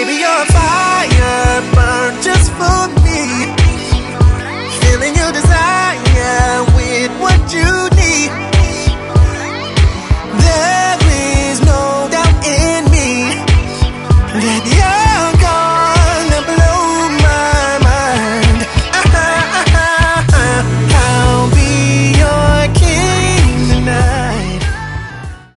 Baby, you're a fire, burn just for me.